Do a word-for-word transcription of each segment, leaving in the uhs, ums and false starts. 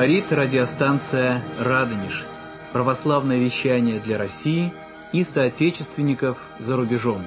Говорит радиостанция «Радонеж». Православное вещание для России и соотечественников за рубежом.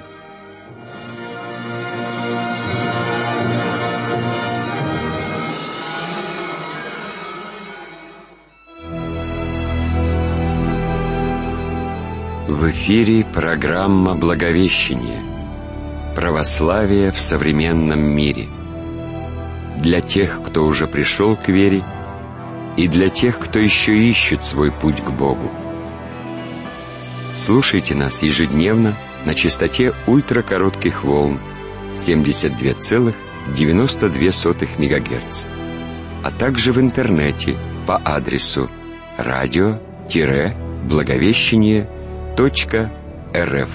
В эфире программа «Благовещение. Православие в современном мире». Для тех, кто уже пришел к вере, и для тех, кто еще ищет свой путь к Богу. Слушайте нас ежедневно на частоте ультракоротких волн семьдесят два целых девяносто две сотых мегагерца, а также в интернете по адресу радио-благовещение точка рф.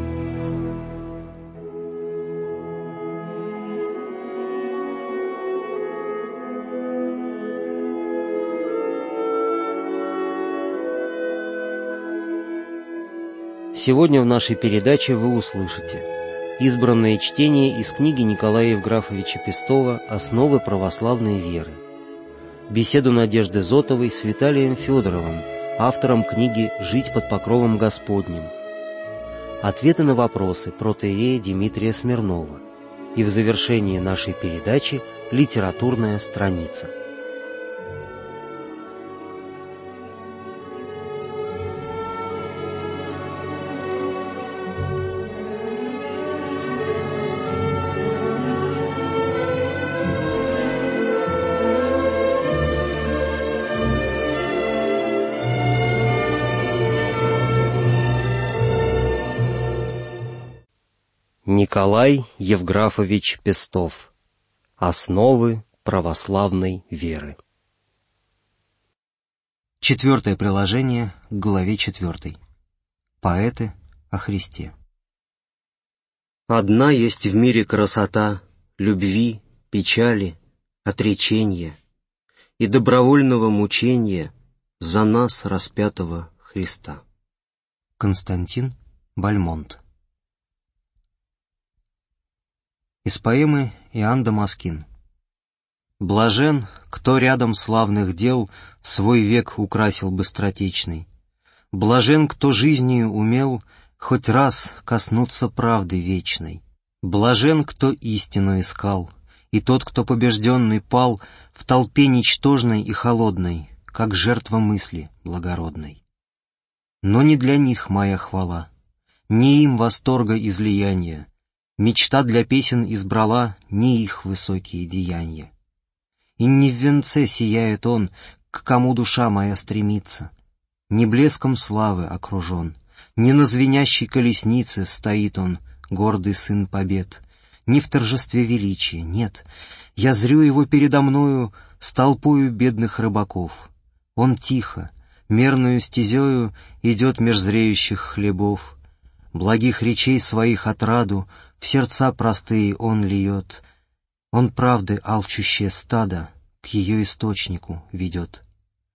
Сегодня в нашей передаче вы услышите избранное чтение из книги Николая Евграфовича Пестова «Основы православной веры», беседу Надежды Зотовой с Виталием Федоровым, автором книги «Жить под покровом Господним», ответы на вопросы протоиерея Дмитрия Смирнова и в завершении нашей передачи литературная страница. Николай Евграфович Пестов. Основы православной веры. Четвертое приложение к главе четвертой. Поэты о Христе. Одна есть в мире красота любви, печали, отречения и добровольного мучения за нас распятого Христа. Константин Бальмонт. Из поэмы Иоанн Дамаскин. Блажен, кто рядом славных дел свой век украсил быстротечный. Блажен, кто жизнью умел хоть раз коснуться правды вечной. Блажен, кто истину искал, и тот, кто побежденный пал в толпе ничтожной и холодной, как жертва мысли благородной. Но не для них моя хвала, не им восторга излияния. Мечта для песен избрала не их высокие деяния. И не в венце сияет он, к кому душа моя стремится, не блеском славы окружен, не на звенящей колеснице стоит он, гордый сын побед, не в торжестве величия, нет, я зрю его передо мною с толпою бедных рыбаков. Он тихо, мерную стезею идет меж зреющих хлебов, благих речей своих отраду в сердца простые он льет, он правды алчущее стадо к ее источнику ведет.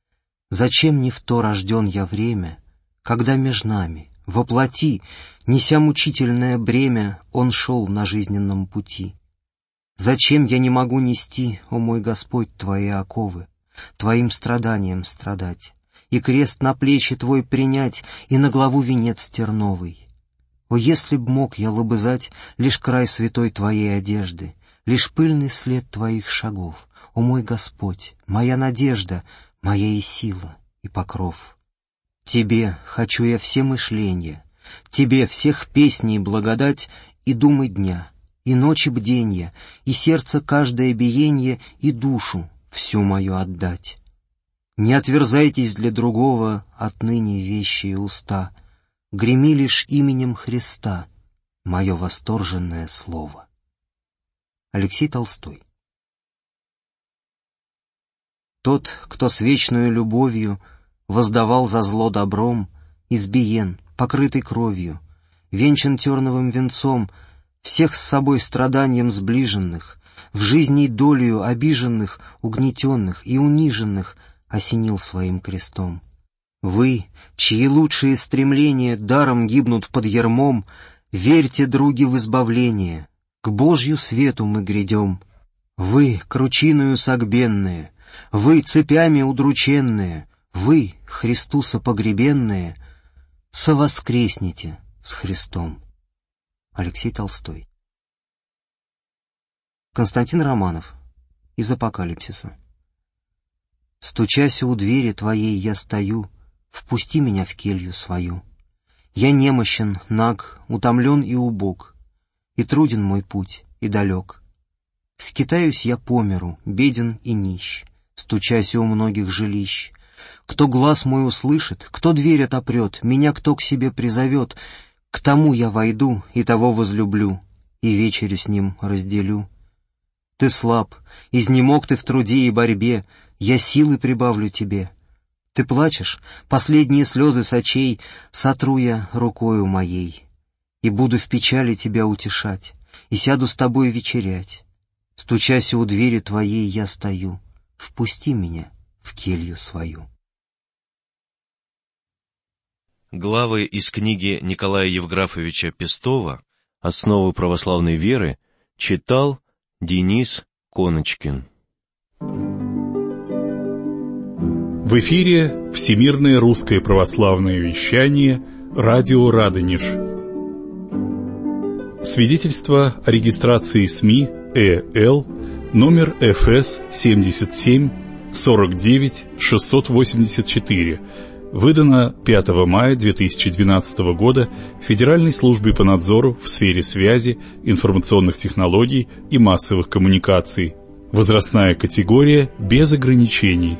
Зачем не в то рожден я время, когда меж нами, во плоти, неся мучительное бремя, он шел на жизненном пути? Зачем я не могу нести, о мой Господь, твои оковы, твоим страданиям страдать, и крест на плечи твой принять, и на главу венец терновый? О, если б мог я лобызать лишь край святой твоей одежды, лишь пыльный след твоих шагов, о мой Господь, моя надежда, моя и сила, и покров. Тебе хочу я все мышления, тебе всех песней благодать и думы дня, и ночи бденья, и сердце каждое биенье, и душу всю мою отдать. Не отверзайтесь для другого отныне вещие уста, греми лишь именем Христа мое восторженное слово. Алексей Толстой. Тот, кто с вечною любовью воздавал за зло добром, избиен, покрытый кровью, венчан терновым венцом, всех с собой страданием сближенных, в жизни и долею обиженных, угнетенных и униженных осенил своим крестом. Вы, чьи лучшие стремления даром гибнут под ярмом, верьте, други, в избавление, к Божью свету мы грядем. Вы, кручиною согбенные, Вы, цепями удрученные, вы, Христу сопогребенные, совоскреснете с Христом. Алексей Толстой. Константин Романов. Из Апокалипсиса. «Стучася у двери твоей я стою, впусти меня в келью свою. Я немощен, наг, утомлен и убог, и труден мой путь, и далек. Скитаюсь я по миру, беден и нищ, стучася у многих жилищ. Кто глаз мой услышит, кто дверь отопрет, меня кто к себе призовет, к тому я войду и того возлюблю, и вечерю с ним разделю. Ты слаб, изнемог ты в труде и борьбе, я силы прибавлю тебе. Ты плачешь, последние слезы с очей сотру я рукою моей, и буду в печали тебя утешать, и сяду с тобой вечерять. Стучася у двери твоей я стою, впусти меня в келью свою». Главы из книги Николая Евграфовича Пестова «Основы православной веры» читал Денис Коночкин. В эфире Всемирное русское православное вещание, радио Радонеж. Свидетельство о регистрации СМИ ЭЛ номер эф эс семьдесят семь сорок девять шестьсот восемьдесят четыре, выдано пятого мая две тысячи двенадцатого года Федеральной службой по надзору в сфере связи, информационных технологий и массовых коммуникаций. Возрастная категория без ограничений.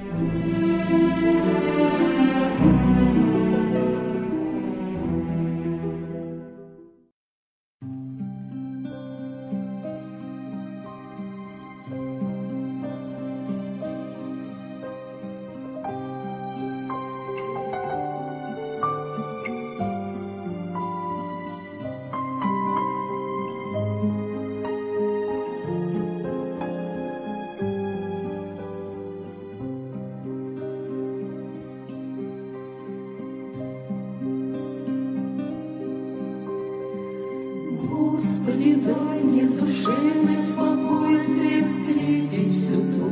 Господи, дай мне душевное спокойствие встретить всю ту,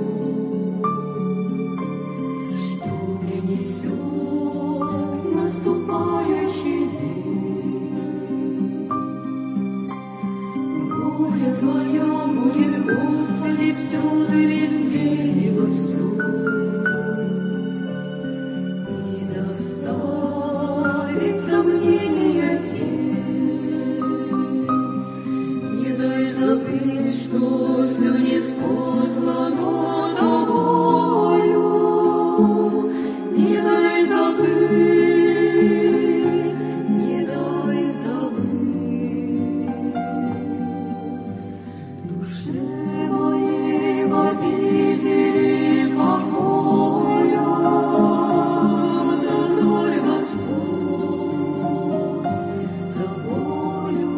что принесет наступающий день. Воля Твоя будет, Господи, всюду и везде и во всем. Не доставить сомнения тем. Что все ниспослано тобою, не дай забыть, не дай забыть. Душе моей в обители покоя дозволь, Господь, с тобою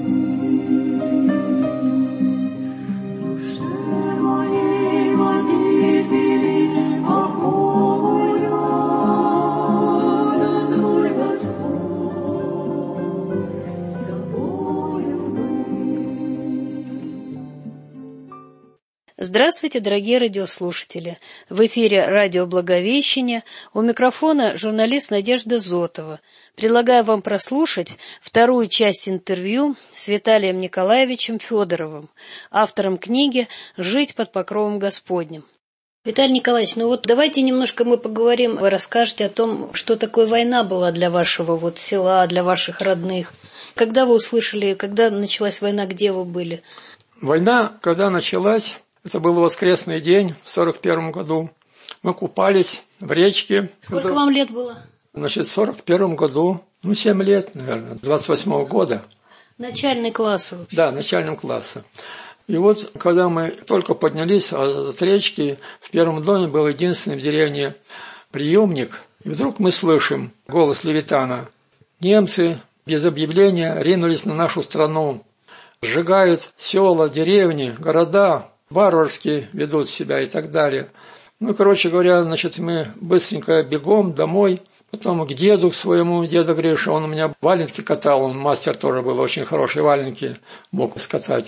Здравствуйте, дорогие радиослушатели! В эфире радио Благовещение, у микрофона журналист Надежда Зотова. Предлагаю вам прослушать вторую часть интервью с Виталием Николаевичем Федоровым, автором книги «Жить под покровом Господним». Виталий Николаевич, ну вот давайте немножко мы поговорим, вы расскажете о том, что такое война была для вашего вот села, для ваших родных. Когда вы услышали, когда началась война, где вы были? Война, когда началась, это был воскресный день в сорок первом году. Мы купались в речке. Сколько когда... вам лет было? Значит, в сорок первом году, ну, семь лет, наверное, двадцать восьмого года. Начальный класс. Да, начальным классом. И вот, когда мы только поднялись от речки, в первом доме был единственный в деревне приемник. И вдруг мы слышим голос Левитана. Немцы без объявления ринулись на нашу страну. Сжигают села, деревни, города, варварски ведут себя и так далее. Ну, короче говоря, значит, мы быстренько бегом домой, потом к деду к своему, деда Гриша, он у меня валенки катал, он мастер тоже был, очень хорошие валенки мог скатать.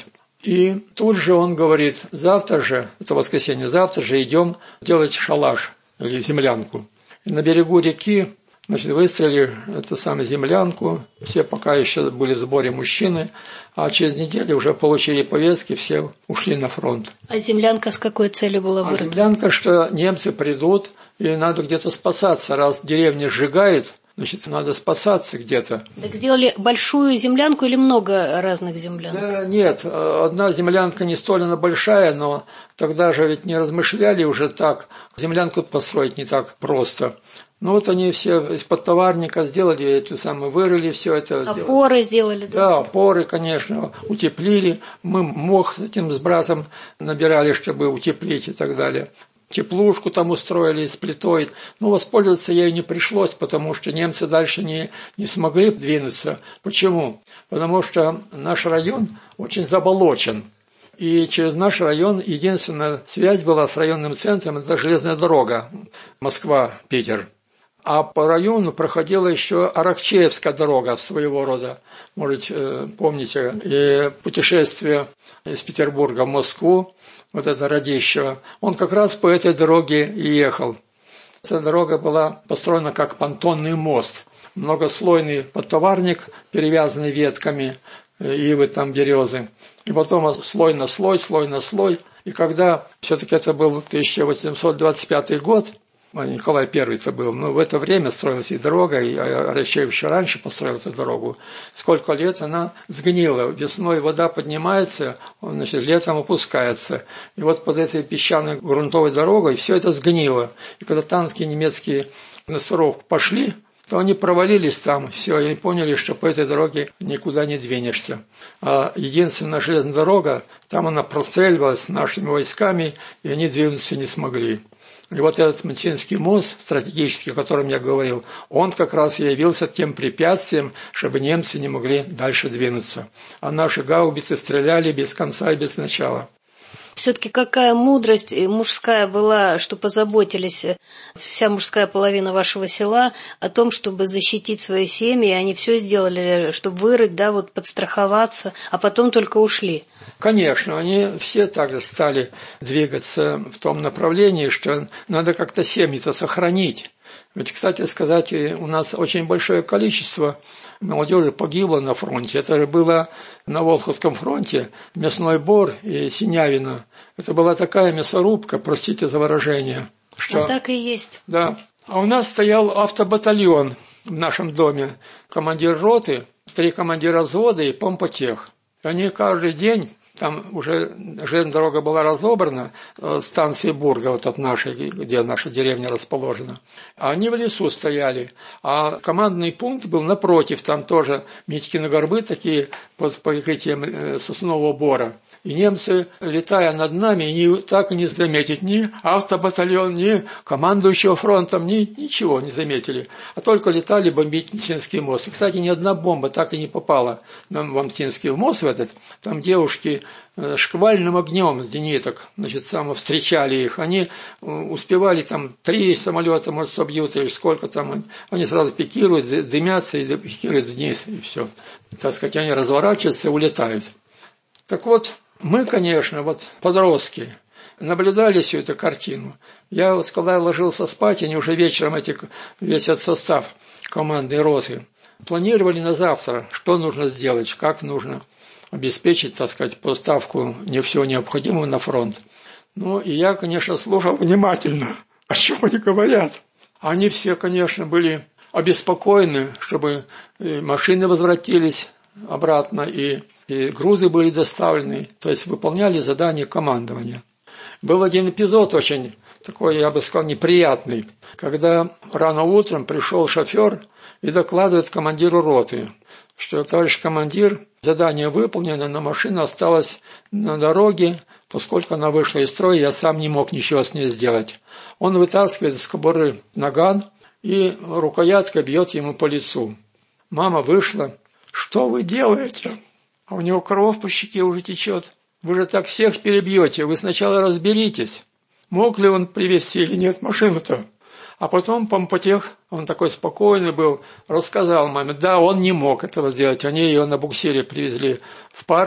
И тут же он говорит: завтра же, это воскресенье, завтра же идем делать шалаш или землянку. И на берегу реки, значит, выстроили эту самую землянку. Все пока еще были в сборе мужчины, а через неделю уже получили повестки, все ушли на фронт. А землянка с какой целью была вырыта? А землянка, что немцы придут, и надо где-то спасаться. Раз деревня сжигает, значит, надо спасаться где-то. Так сделали большую землянку или много разных землянок? Да, нет, одна землянка не столь она большая, но тогда же ведь не размышляли уже так. Землянку построить не так просто. Ну вот они все из-под товарника сделали эту самую, вырыли все это. Опоры сделали, да? Да, опоры, конечно, утеплили. Мы мох с этим с братом набирали, чтобы утеплить и так далее. Теплушку там устроили с плитой. Ну, воспользоваться ею не пришлось, потому что немцы дальше не, не смогли двинуться. Почему? Потому что наш район очень заболочен. И через наш район единственная связь была с районным центром – это железная дорога Москва-Питер. А по району проходила еще Аракчеевская дорога своего рода. Может, помните, и путешествие из Петербурга в Москву, вот это Радищево, он как раз по этой дороге и ехал. Эта дорога была построена как понтонный мост. Многослойный подтоварник, перевязанный ветками ивы, там березы. И потом слой на слой, слой на слой. И когда все-таки это был тысяча восемьсот двадцать пятый год, Николай Первый это был, но в это время строилась и дорога, и Аракчеев еще раньше построил эту дорогу. Сколько лет она сгнила. Весной вода поднимается, значит, летом опускается. И вот под этой песчаной грунтовой дорогой все это сгнило. И когда танки немецкие на Суровку пошли, то они провалились там, все, и поняли, что по этой дороге никуда не двинешься. А единственная железная дорога, там она простреливалась нашими войсками, и они двинуться не смогли. И вот этот Мчинский мост, стратегический, о котором я говорил, он как раз и явился тем препятствием, чтобы немцы не могли дальше двинуться. А наши гаубицы стреляли без конца и без начала. Все-таки какая мудрость мужская была, что позаботились вся мужская половина вашего села о том, чтобы защитить свои семьи, и они все сделали, чтобы вырыть, да, вот подстраховаться, а потом только ушли. Конечно, они все также стали двигаться в том направлении, что надо как-то семьи-то сохранить. Ведь, кстати сказать, у нас очень большое количество молодежи погибло на фронте. Это же было на Волховском фронте Мясной Бор и Синявино. Это была такая мясорубка, простите за выражение. Что... А так и есть. Да. А у нас стоял автобатальон в нашем доме. Командир роты, три командира взвода и помпотех. Они каждый день... Там уже железная дорога была разобрана, станции Бурга, вот от нашей, где наша деревня расположена. А они в лесу стояли. А командный пункт был напротив, там тоже Митькины горбы такие под прикрытием соснового бора. И немцы, летая над нами, не, так и не заметить ни автобатальон, ни командующего фронтом, ни, ничего не заметили. А только летали бомбить Мчинский мост. И, кстати, ни одна бомба так и не попала на Мчинский мост в этот. Там девушки шквальным огнем зениток, значит, само встречали их. Они успевали там три самолета, может, собьют, или сколько там. Они сразу пикируют, дымятся и пикируют вниз, и все. Так сказать, они разворачиваются и улетают. Так вот, мы, конечно, вот подростки, наблюдали всю эту картину. Я вот, когда ложился спать, они уже вечером эти, весь этот состав команды и роты планировали на завтра, что нужно сделать, как нужно обеспечить, так сказать, поставку не всего необходимого на фронт. Ну, и я, конечно, слушал внимательно, о чем они говорят. Они все, конечно, были обеспокоены, чтобы машины возвратились обратно, и, и грузы были доставлены, то есть выполняли задания командования. Был один эпизод очень такой, я бы сказал, неприятный, когда рано утром пришел шофер и докладывает командиру роты, что, товарищ командир, задание выполнено, но машина осталась на дороге, поскольку она вышла из строя, я сам не мог ничего с ней сделать. Он вытаскивает из кобуры наган и рукояткой бьет ему по лицу. Мама вышла. «Что вы делаете? А у него кровь по щеке уже течет. Вы же так всех перебьете, вы сначала разберитесь, мог ли он привезти или нет машину-то». А потом помпотех, он такой спокойный был, рассказал маме, да, он не мог этого сделать. Они ее на буксире привезли в парк,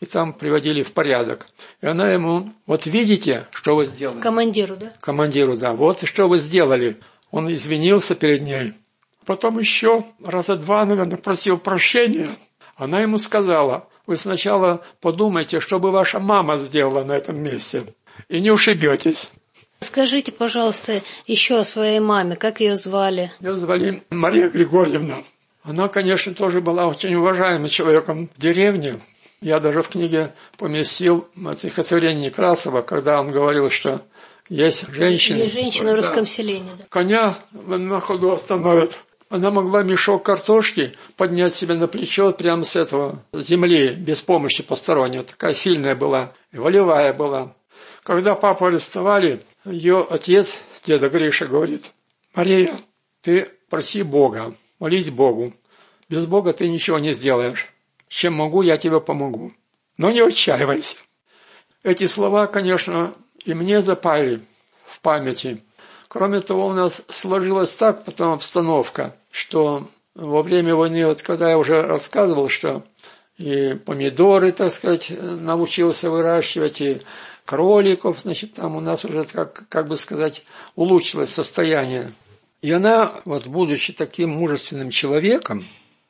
и там приводили в порядок. И она ему: вот видите, что вы сделали? Командиру, да? Командиру, да. Вот что вы сделали. Он извинился перед ней. Потом еще раза два, наверное, просил прощения. Она ему сказала: вы сначала подумайте, что бы ваша мама сделала на этом месте, и не ушибетесь. Скажите, пожалуйста, еще о своей маме. Как ее звали? Ее звали Мария Григорьевна. Она, конечно, тоже была очень уважаемым человеком в деревне. Я даже в книге поместил стихотворение Некрасова, когда он говорил, что есть женщины... Или женщины в русском селении. Да. Коня на ходу остановят. Она могла мешок картошки поднять себе на плечо прямо с этого с земли, без помощи постороннего. Такая сильная была, и волевая была. Когда папу арестовали, ее отец, деда Гриша, говорит: Мария, ты проси Бога, молись Богу. Без Бога ты ничего не сделаешь. Чем могу, я тебе помогу. Но не отчаивайся. Эти слова, конечно, и мне запали в памяти. Кроме того, у нас сложилась так потом обстановка, что во время войны, вот когда я уже рассказывал, что и помидоры, так сказать, научился выращивать, и кроликов, значит, там у нас уже, как, как бы сказать, улучшилось состояние. И она, вот будучи таким мужественным человеком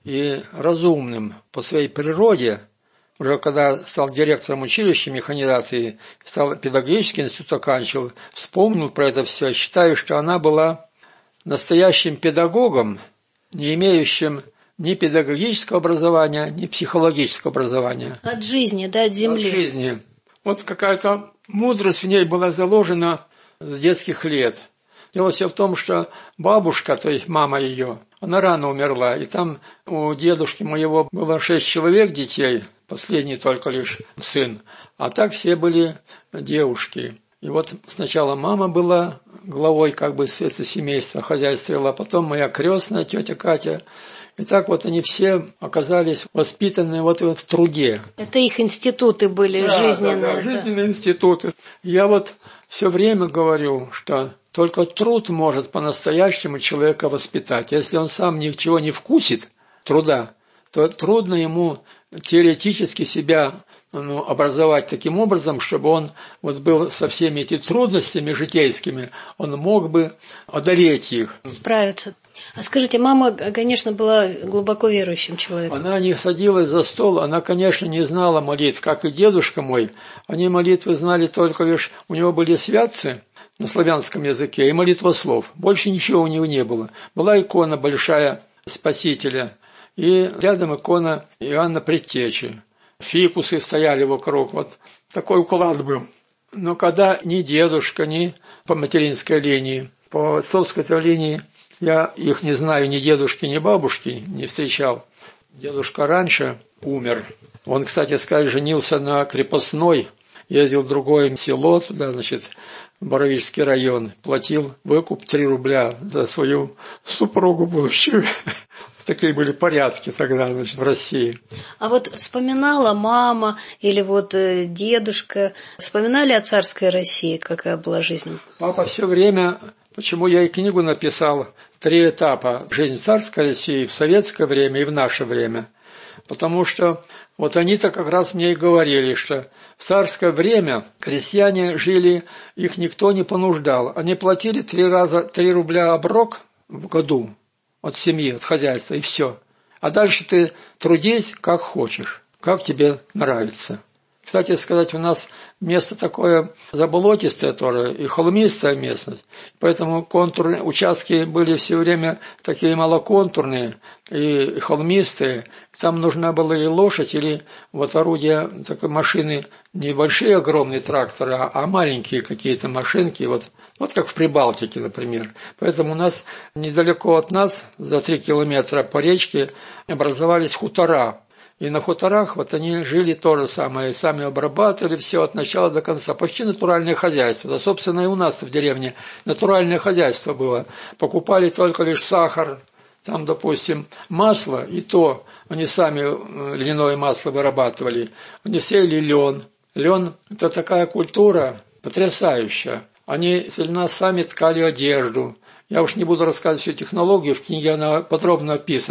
и разумным по своей природе, уже когда стал директором училища механизации, стал педагогический институт оканчивал, вспомнил про это все. Я считаю, что она была настоящим педагогом, не имеющим ни педагогического образования, ни психологического образования. От жизни, да, от земли. От жизни. Вот какая-то мудрость в ней была заложена с детских лет. Дело все в том, что бабушка, то есть мама ее, она рано умерла. И там у дедушки моего было шесть человек детей, последний только лишь сын. А так все были девушки. И вот сначала мама была главой как бы этого семейства, хозяйствовала, потом моя крестная тетя Катя. И так вот они все оказались воспитаны вот в труде. Это их институты были, да, жизненные. Да, да, жизненные институты. Я вот все время говорю, что только труд может по-настоящему человека воспитать. Если он сам ничего не вкусит, труда, то трудно ему теоретически себя ну, образовать таким образом, чтобы он вот был со всеми этими трудностями житейскими, он мог бы одолеть их. Справиться. А скажите, мама, конечно, была глубоко верующим человеком. Она не садилась за стол, она, конечно, не знала молитв, как и дедушка мой. Они молитвы знали только лишь, у него были святцы на славянском языке и молитвослов. Больше ничего у него не было. Была икона большая Спасителя, и рядом икона Иоанна Предтечи. Фикусы стояли вокруг, вот такой уклад был. Но когда ни дедушка, ни по материнской линии, по отцовской линии, я их не знаю, ни дедушки, ни бабушки не встречал. Дедушка раньше умер. Он, кстати сказать, женился на крепостной, ездил в другое село, туда, значит, Боровический район, платил выкуп три рубля за свою супругу будущую. Такие были порядки тогда, значит, в России. А вот вспоминала мама или вот дедушка, вспоминали о царской России, какая была жизнь? Папа все время, почему я и книгу написал, три этапа. Жизнь в царской России в советское время и в наше время. Потому что вот они-то как раз мне и говорили, что в царское время крестьяне жили, их никто не понуждал. Они платили три раза, три рубля оброк в году от семьи, от хозяйства, и все. А дальше ты трудись, как хочешь, как тебе нравится. Кстати сказать, у нас место такое заболотистое тоже, и холмистая местность. Поэтому контурные участки были все время такие малоконтурные и холмистые. Там нужна была или лошадь, или вот орудия такой машины, не большие огромные тракторы, а, а маленькие какие-то машинки, вот, вот как в Прибалтике, например. Поэтому у нас недалеко от нас, за три километра по речке, образовались хутора. И на хуторах вот они жили то же самое, сами обрабатывали все от начала до конца. Почти натуральное хозяйство. Да, собственно, и у нас в деревне натуральное хозяйство было. Покупали только лишь сахар, там, допустим, масло, и то они сами льняное масло вырабатывали. Они сеяли лен. Лен – это такая культура потрясающая. Они сильно сами ткали одежду. Я уж не буду рассказывать всю технологию, в книге она подробно описана.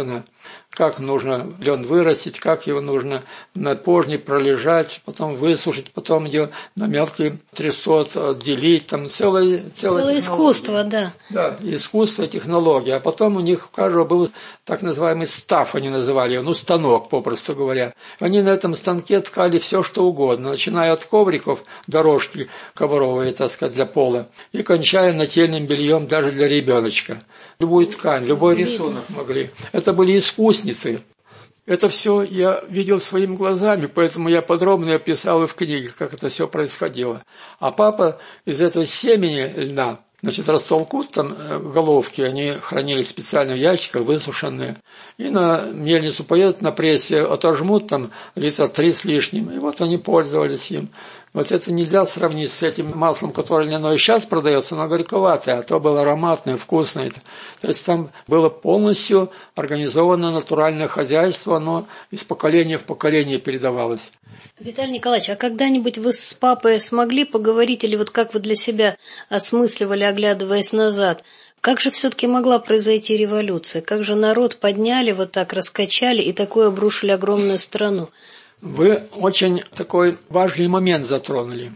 как нужно лен вырастить, как его нужно на пожне пролежать, потом высушить, потом ее на мелкий трясот отделить, там целое, целое, целое искусство, да. Да, искусство, технология. А потом у них у каждого был так называемый став, они называли его, ну, станок, попросту говоря. Они на этом станке ткали все, что угодно, начиная от ковриков, дорожки ковровые, так сказать, для пола, и кончая нательным бельем даже для ребеночка. Любую ткань, любой рисунок могли. Это были искусницы. Это все я видел своими глазами, поэтому я подробно описал и в книге, как это все происходило. А папа из этого семени льна, значит, растолкут там головки, они хранились в специальных ящиках, высушенные, и на мельницу поедут на прессе, отожмут там литра три с лишним, и вот они пользовались им. Вот это нельзя сравнить с этим маслом, которое льняное сейчас продается, но горьковатое, а то было ароматное, вкусное. То есть там было полностью организовано натуральное хозяйство, оно из поколения в поколение передавалось. Виталий Николаевич, а когда-нибудь вы с папой смогли поговорить, или вот как вы для себя осмысливали, оглядываясь назад, как же все-таки могла произойти революция? Как же народ подняли, вот так раскачали и такое обрушили огромную страну? Вы очень такой важный момент затронули.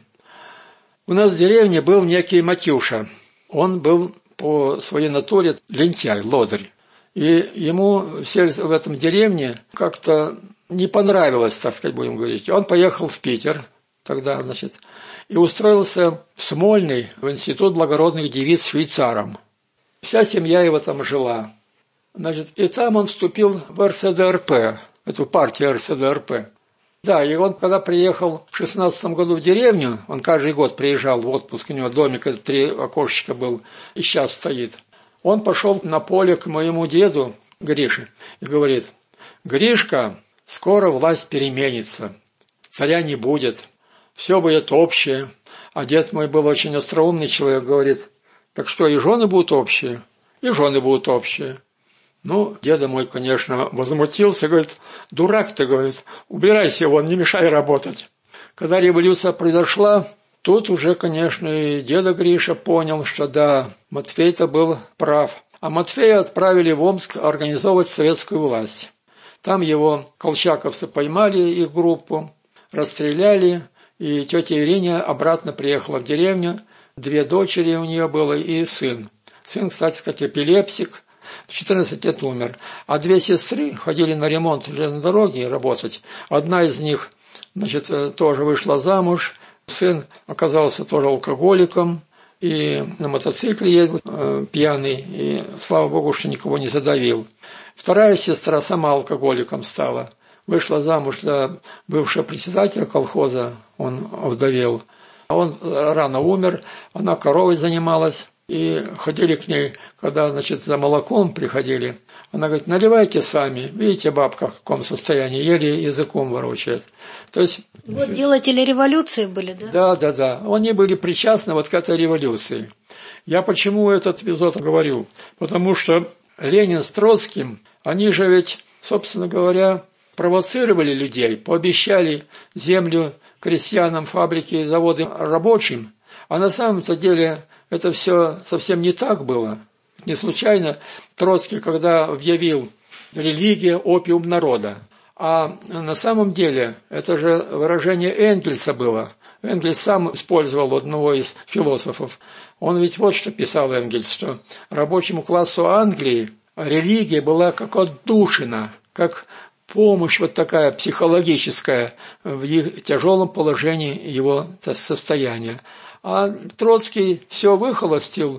У нас в деревне был некий Матюша. Он был по своей натуре лентяй, лодырь. И ему все в этом деревне как-то не понравилось, так сказать, будем говорить. Он поехал в Питер тогда, значит, и устроился в Смольный, в Институт благородных девиц швейцаром. Вся семья его там жила. Значит, и там он вступил в эр эс дэ эр пэ, эту партию эр эс дэ эр пэ. Да, и он, когда приехал в шестнадцатом году в деревню, он каждый год приезжал в отпуск, у него домик, это три окошечка был, и сейчас стоит. Он пошел на поле к моему деду Грише и говорит: «Гришка, скоро власть переменится, царя не будет, все будет общее». А дед мой был очень остроумный человек, говорит: «Так что, и жены будут общие?» «И жены будут общие». Ну, деда мой, конечно, возмутился, говорит: «Дурак ты, говорит, убирайся вон, не мешай работать». Когда революция произошла, тут уже, конечно, и деда Гриша понял, что да, Матфей-то был прав. А Матфея отправили в Омск организовывать советскую власть. Там его колчаковцы поймали, их группу, расстреляли, и тетя Ирине обратно приехала в деревню. Две дочери у нее было и сын. Сын, кстати сказать, эпилепсик. В четырнадцать лет умер. А две сестры ходили на ремонт железной дороги работать. Одна из них, значит, тоже вышла замуж. Сын оказался тоже алкоголиком. И на мотоцикле ездил э, пьяный. И, слава богу, что никого не задавил. Вторая сестра сама алкоголиком стала. Вышла замуж за бывшего председателя колхоза. Он овдовел. Он рано умер. Она коровой занималась. И ходили к ней, когда, значит, за молоком приходили. Она говорит: «Наливайте сами. Видите, бабка в каком состоянии, еле языком ворочает». То есть... Вот делатели революции были, да? Да, да, да. Они были причастны вот к этой революции. Я почему этот эпизод говорю? Потому что Ленин с Троцким, они же ведь, собственно говоря, провоцировали людей, пообещали землю крестьянам, фабрики, заводы рабочим. А на самом-то деле... Это все совсем не так было. Не случайно Троцкий, когда объявил «религия – опиум народа». А на самом деле это же выражение Энгельса было. Энгельс сам использовал одного из философов. Он ведь вот что писал Энгельс, что рабочему классу Англии религия была как отдушина, как помощь вот такая психологическая в их тяжелом положении его состояния. А Троцкий все выхолостил.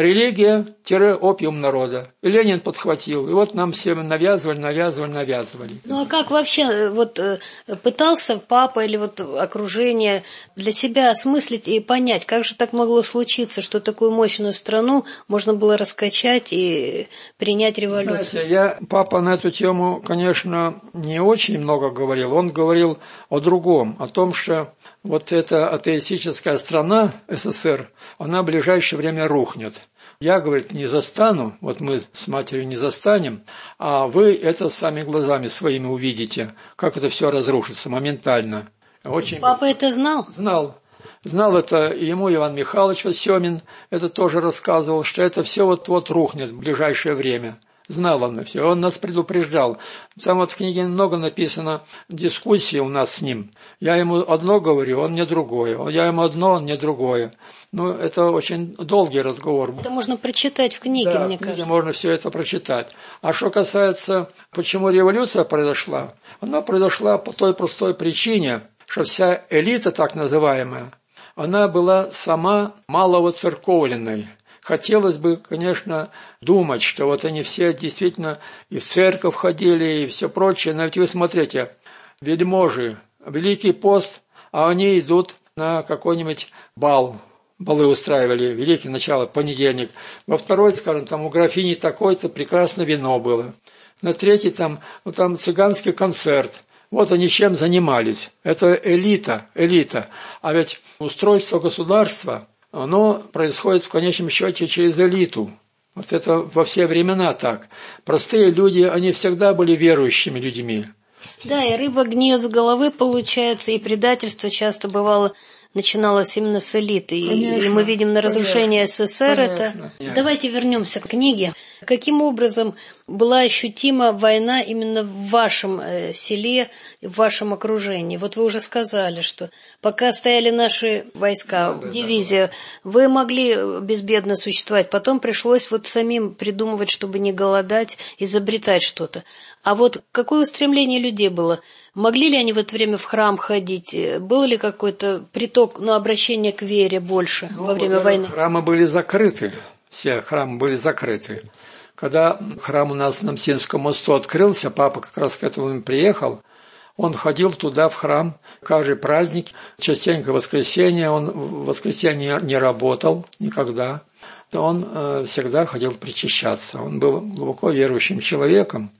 Религия-опиум народа. И Ленин подхватил. И вот нам всем навязывали, навязывали, навязывали. Ну а как вообще вот пытался папа или вот окружение для себя осмыслить и понять, как же так могло случиться, что такую мощную страну можно было раскачать и принять революцию? Знаете, я, папа на эту тему, конечно, не очень много говорил. Он говорил о другом, о том, что вот эта атеистическая страна СССР, она в ближайшее время рухнет. Я, говорит, не застану, вот мы с матерью не застанем, а вы это сами глазами своими увидите, как это все разрушится моментально. Очень Папа это знал? Знал. Знал это ему Иван Михайлович Семин, это тоже рассказывал, что это все вот-вот рухнет в ближайшее время. Знал он все, он нас предупреждал. Там вот в книге много написано дискуссии у нас с ним. Я ему одно говорю, он мне другое. Я ему одно, он мне другое. Ну, это очень долгий разговор. Это можно прочитать в книге, да, мне в книге кажется. можно все это прочитать. А что касается, почему революция произошла, она произошла по той простой причине, что вся элита, так называемая, она была сама маловоцерковленной. Хотелось бы, конечно, думать, что вот они все действительно и в церковь ходили, и все прочее. Но ведь вы смотрите, вельможи, Великий пост, а они идут на какой-нибудь бал. Балы устраивали, великий начало, понедельник. Во второй, скажем, там у графини такое-то прекрасное вино было. На третий там, ну, там цыганский концерт. Вот они чем занимались. Это элита, элита. А ведь устройство государства, оно происходит в конечном счете через элиту. Вот это во все времена так. Простые люди, они всегда были верующими людьми. Да, и рыба гниет с головы, получается, и предательство часто бывало, начиналось именно с элиты. Конечно, и мы видим на разрушение конечно, СССР конечно, это. Конечно. Давайте вернемся к книге. Каким образом была ощутима война именно в вашем э, селе, в вашем окружении? Вот вы уже сказали, что пока стояли наши войска, да, дивизия, да, да. вы могли безбедно существовать. Потом пришлось вот самим придумывать, чтобы не голодать, изобретать что-то. А вот какое устремление людей было? Могли ли они в это время в храм ходить? Был ли какой-то приток, ну, обращение к вере больше ну, во время войны? Храмы были закрыты. Все храмы были закрыты. Когда храм у нас на Мсинском мосту открылся, папа как раз к этому приехал, он ходил туда, в храм, каждый праздник, частенько воскресенье, он в воскресенье не работал никогда, он э, всегда ходил причащаться. Он был глубоко верующим человеком,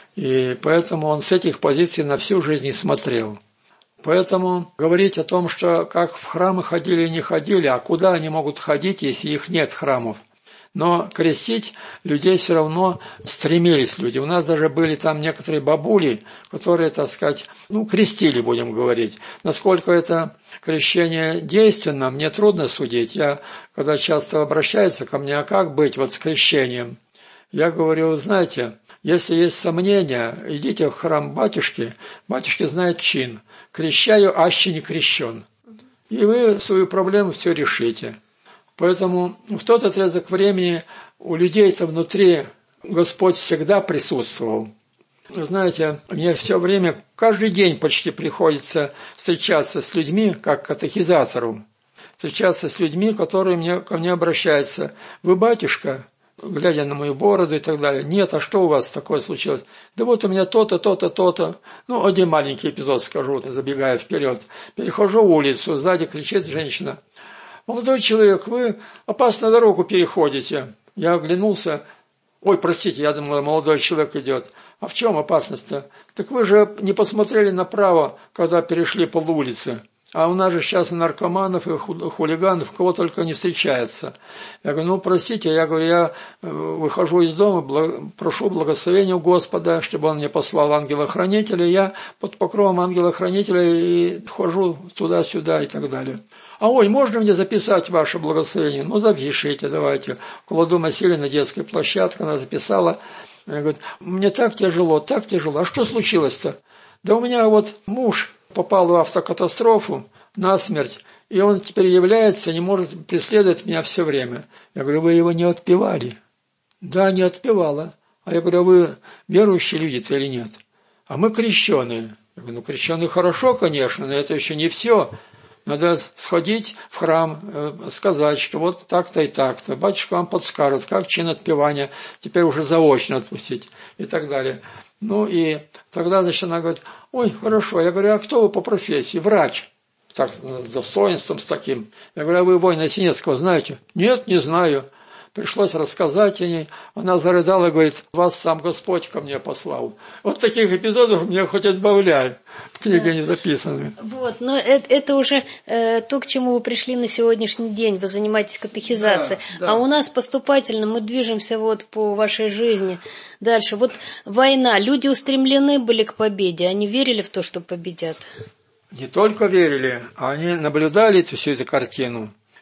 и поэтому он с этих позиций на всю жизнь и смотрел. Поэтому говорить о том, что как в храмы ходили и не ходили, а куда они могут ходить, если их нет храмов? Но крестить людей все равно стремились люди. У нас даже были там некоторые бабули, которые, так сказать, ну, крестили, будем говорить. Насколько это крещение действенно, мне трудно судить. Я, когда часто обращаются ко мне, а как быть вот с крещением? Я говорю, знаете, если есть сомнения, идите в храм батюшки, батюшки знают чин. Крещаю, аще не крещен. И вы свою проблему все решите. Поэтому в тот отрезок времени у людей-то внутри Господь всегда присутствовал. Вы знаете, мне все время, каждый день почти приходится встречаться с людьми, как катехизатору, встречаться с людьми, которые мне, ко мне обращаются. Вы батюшка? Глядя на мою бороду и так далее. Нет, а что у вас такое случилось? Да вот у меня то-то, то-то, то-то. Ну, один маленький эпизод скажу, забегая вперед. Перехожу улицу, сзади кричит женщина. Молодой человек, вы опасно дорогу переходите. Я оглянулся. Ой, простите, я думал, молодой человек идет. А в чем опасность-то? Так вы же не посмотрели направо, когда перешли полулицы. А у нас же сейчас и наркоманов, и хулиганов, кого только не встречается. Я говорю, ну, простите, я говорю, я выхожу из дома, благ... прошу благословения у Господа, чтобы Он мне послал ангела-хранителя, я под покровом ангела-хранителя и хожу туда-сюда и так далее. А ой, можно мне записать ваше благословение? Ну, запишите, давайте. Около дома сели на детской площадке, она записала. Она говорит, мне так тяжело, так тяжело. А что случилось-то? Да у меня вот муж попал в автокатастрофу насмерть, и он теперь является, не может преследовать меня все время. Я говорю, вы его не отпевали? Да, не отпевала. А я говорю, а вы верующие люди-то или нет? А мы крещеные. Я говорю, ну, крещеные хорошо, конечно, но это еще не все. Надо сходить в храм, сказать, что вот так-то и так-то. Батюшка вам подскажет, как чин отпевания теперь уже заочно отпустить и так далее. Ну и тогда, значит, она говорит, ой, хорошо. Я говорю, а кто вы по профессии? Врач. Так, с достоинством, с таким. Я говорю, а вы воина Синецкого знаете? Нет, не знаю. Пришлось рассказать ей. Она зарыдала и говорит, вас сам Господь ко мне послал. Вот таких эпизодов мне хоть отбавляй. В книге да. не записаны. Вот, но это, это уже э, то, к чему вы пришли на сегодняшний день. Вы занимаетесь катехизацией. Да, да. А у нас поступательно мы движемся вот по вашей жизни. Дальше. Вот война. Люди устремлены были к победе. Они верили в то, что победят? Не только верили, а они наблюдали всю эту картину.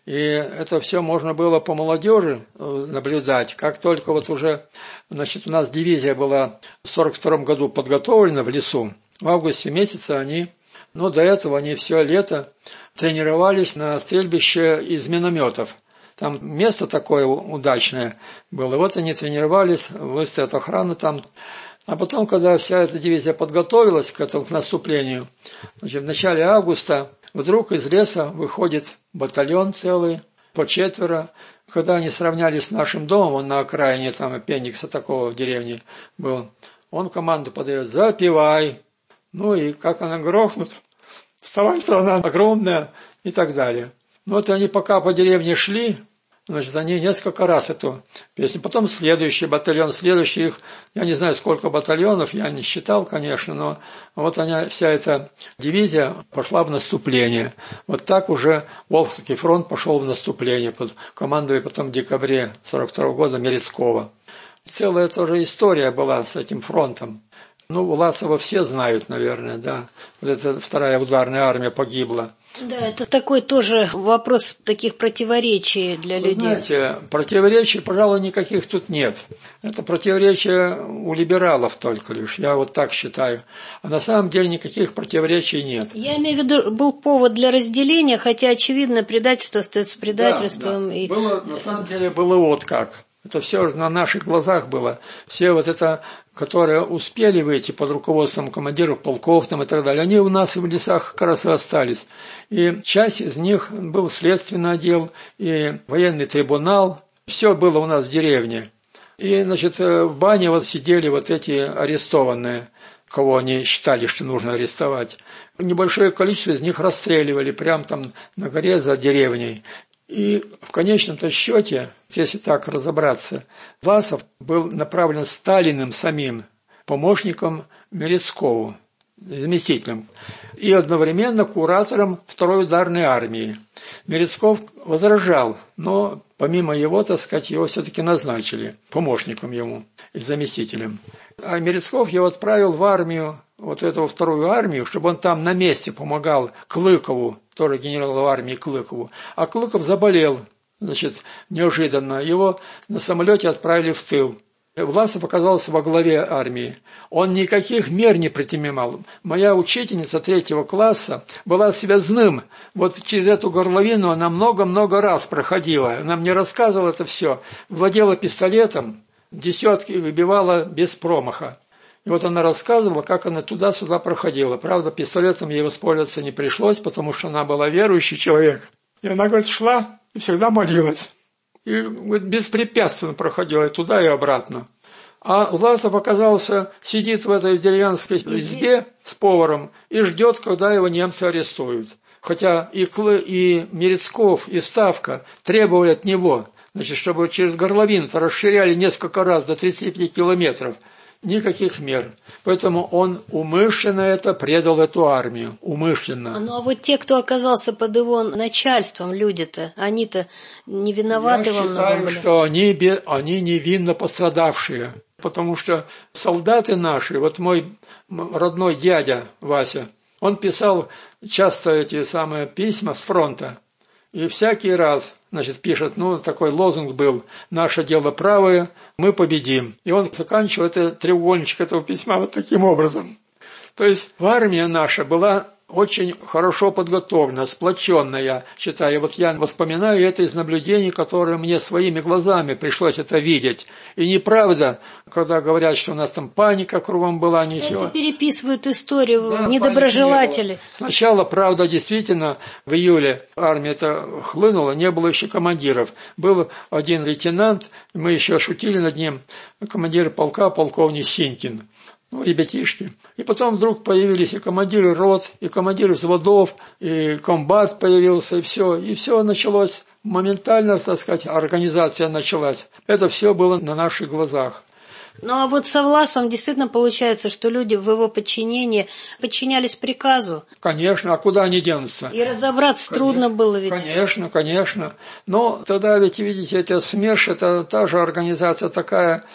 И это все можно было по молодежи наблюдать. Как только вот уже, значит, у нас дивизия была в сорок втором году подготовлена в лесу, в августе месяце они, ну, до этого они все лето тренировались на стрельбище из минометов. Там место такое удачное было. И вот они тренировались, выстоят охрану там. А потом, когда вся эта дивизия подготовилась к этому к наступлению, значит, в начале августа вдруг из леса выходит батальон целый, по четверо. Когда они сравнялись с нашим домом, он на окраине там аппендикса такого в деревне был, он команду подает: «Запивай». Ну и как она грохнут, вставай, страна огромная и так далее. Ну вот они пока по деревне шли, значит, они несколько раз эту песню. Потом следующий батальон, следующий их, я не знаю, сколько батальонов, я не считал, конечно, но вот она, вся эта дивизия пошла в наступление. Вот так уже Волховский фронт пошел в наступление под командой потом в декабре сорок второго года Мерецкого. Целая тоже история была с этим фронтом. Ну, Власова все знают, наверное, да. Вот эта вторая ударная армия погибла. Да, это такой тоже вопрос таких противоречий для Вы людей. знаете, противоречий, пожалуй, никаких тут нет. Это противоречия у либералов только лишь, я вот так считаю. А на самом деле никаких противоречий нет. Я имею в виду, был повод для разделения, хотя, очевидно, предательство остается предательством. Да, да. И... Было, на самом деле было вот как. Это все на наших глазах было. Все вот это, которые успели выйти под руководством командиров полков там и так далее, они у нас в лесах как раз и остались. И часть из них был следственный отдел и военный трибунал. Все было у нас в деревне. И, значит, в бане вот сидели вот эти арестованные, кого они считали, что нужно арестовать. Небольшое количество из них расстреливали прямо там на горе за деревней. И в конечном-то счете, если так разобраться, Власов был направлен Сталиным самим помощником Мерецкову, заместителем, и одновременно куратором второй ударной армии. Мерецков возражал, но помимо его, так сказать, его все-таки назначили помощником ему и заместителем. А Мерецков его отправил в армию, вот эту вторую армию, чтобы он там на месте помогал Клыкову, тоже генералу армии Клыкову. А Клыков заболел, значит, неожиданно. Его на самолете отправили в тыл. Власов оказался во главе армии. Он никаких мер не предпринимал. Моя учительница третьего класса была связным. Вот через эту горловину она много-много раз проходила. Она мне рассказывала это все. Владела пистолетом, десятки выбивала без промаха. И вот она рассказывала, как она туда-сюда проходила. Правда, пистолетом ей воспользоваться не пришлось, потому что она была верующий человек. И она, говорит, шла и всегда молилась. И говорит, беспрепятственно проходила и туда, и обратно. А Власов оказался, сидит в этой деревенской избе с поваром и ждет, когда его немцы арестуют. Хотя и, Клы, и Мерецков, и Ставка требовали от него, значит, чтобы через горловину-то расширяли несколько раз до тридцати пяти километров. Никаких мер. Поэтому он умышленно это предал эту армию. Умышленно. Ну а вот те, кто оказался под его начальством, люди-то, они-то не виноваты во многом были? Я считаю, что они, они невинно пострадавшие. Потому что солдаты наши, вот мой родной дядя Вася, он писал часто эти самые письма с фронта. И всякий раз, значит, пишет, ну, такой лозунг был: «Наше дело правое, мы победим». И он заканчивал этот треугольничек этого письма вот таким образом. То есть армия наша была очень хорошо подготовлена, сплоченная, я считаю. Вот я вспоминаю это из наблюдений, которые мне своими глазами пришлось это видеть. И неправда, когда говорят, что у нас там паника кругом была, ничего. Это переписывают историю, да, недоброжелатели. Сначала, правда, действительно, в июле армия-то хлынула, не было еще командиров. Был один лейтенант, мы еще шутили над ним, командир полка, полковник Синькин. Ну, ребятишки. И потом вдруг появились и командиры рот, и командиры взводов, и комбат появился, и все. И все началось моментально, так сказать, организация началась. Это все было на наших глазах. Ну а вот со Власом действительно получается, что люди в его подчинении подчинялись приказу. Конечно, а куда они денутся? И разобраться конечно, трудно было ведь. Конечно, конечно. Но тогда ведь, видите, это СМЕРШ, это та же организация такая.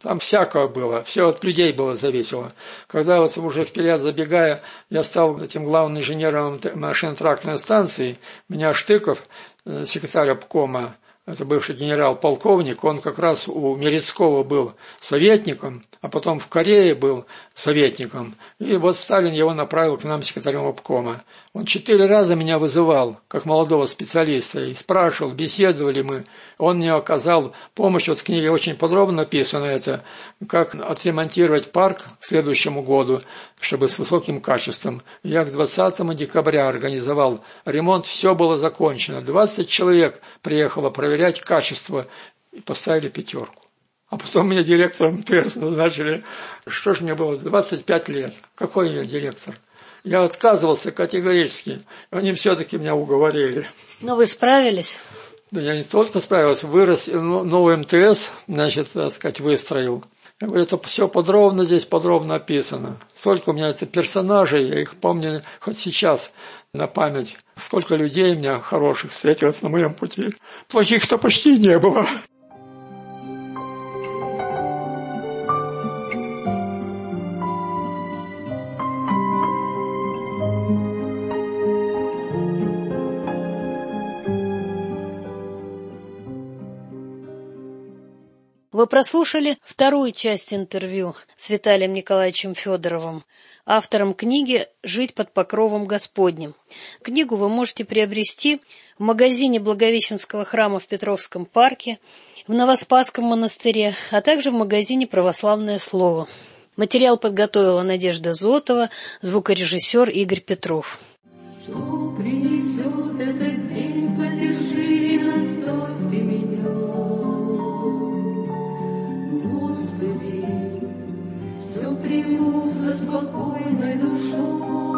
Там всякого было, все от людей было зависело. Когда вот уже вперед забегая, я стал этим главным инженером машино-тракторной станции, меня Штыков, секретарь обкома, это бывший генерал-полковник, он как раз у Мерецкого был советником, а потом в Корее был советником. И вот Сталин его направил к нам секретарем обкома. Он четыре раза меня вызывал, как молодого специалиста, и спрашивал, беседовали мы. Он мне оказал помощь, вот в книге очень подробно написано это, как отремонтировать парк к следующему году, чтобы с высоким качеством. Я к двадцатому декабря организовал ремонт, все было закончено. двадцать человек приехало проверять качество и поставили пятерку. А потом меня директором МТС назначили. Что ж мне было, двадцать пять лет. Какой я директор? Я отказывался категорически. Они все-таки меня уговорили. Но вы справились? Да я не только справился, вырос, новый МТС, значит, так сказать, выстроил. Я говорю, это все подробно здесь, подробно описано. Сколько у меня это персонажей, я их помню хоть сейчас на память. Сколько людей у меня хороших встретилось на моем пути. Плохих-то почти не было. Вы прослушали вторую часть интервью с Виталием Николаевичем Федоровым, автором книги «Жить под покровом Господним». Книгу вы можете приобрести в магазине Благовещенского храма в Петровском парке, в Новоспасском монастыре, а также в магазине «Православное слово». Материал подготовила Надежда Зотова, звукорежиссер Игорь Петров. Что принесет этот день, подержи, наставь ты меня. Господи, все приму со спокойной душой.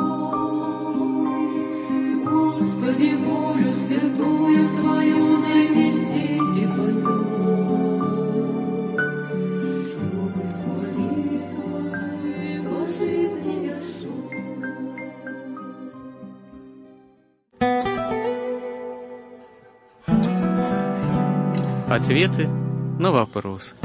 Господи, волю святую Твою дай вместить и понять, чтобы с молитвой по жизни я шел. Ответы на вопросы.